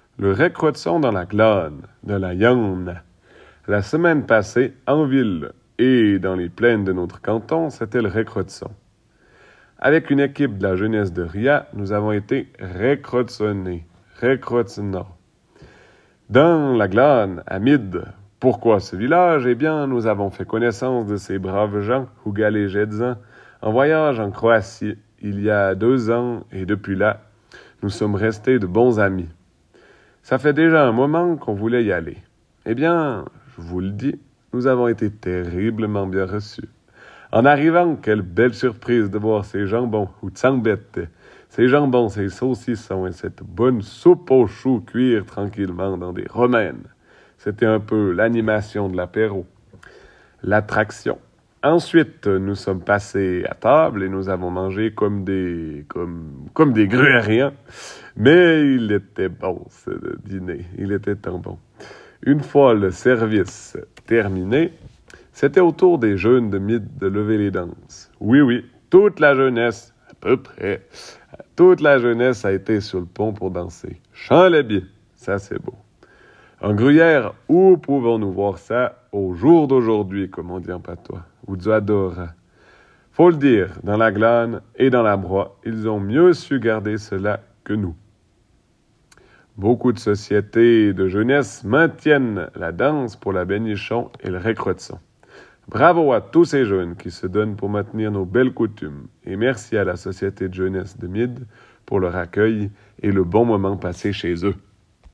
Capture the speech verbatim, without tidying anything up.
Le récroissant dans la glane de la Yonne. La semaine passée, en ville et dans les plaines de notre canton, c'était le récroissant. Avec une équipe de la jeunesse de Ria, nous avons été récroissonnés, récroissonnants. Dans la glane, à Mide. Pourquoi ce village? Eh bien, nous avons fait connaissance de ces braves gens, Hugal et Jedzan, en voyage en Croatie, il y a deux ans, et depuis là, nous sommes restés de bons amis. Ça fait déjà un moment qu'on voulait y aller. Eh bien, je vous le dis, nous avons été terriblement bien reçus. En arrivant, quelle belle surprise de voir ces jambons, ou tsambette, ces jambons, ces saucissons et cette bonne soupe aux choux cuire tranquillement dans des romaines. C'était un peu l'animation de l'apéro, l'attraction. Ensuite, nous sommes passés à table et nous avons mangé comme des, comme, comme des gruériens. Mais il était bon, ce dîner. Il était tant bon. Une fois le service terminé, c'était au tour des jeunes de Mide de lever les danses. Oui, oui, toute la jeunesse, à peu près, toute la jeunesse a été sur le pont pour danser. Chant bien, ça c'est beau. En gruyère, où pouvons-nous voir ça au jour d'aujourd'hui, comme on dit en patois, ou du adora? Faut le dire, dans la glane et dans la broie, ils ont mieux su garder cela que nous. Beaucoup de sociétés de jeunesse maintiennent la danse pour la bénichon et le récroissant. Bravo à tous ces jeunes qui se donnent pour maintenir nos belles coutumes et merci à la Société de jeunesse de Mide pour leur accueil et le bon moment passé chez eux.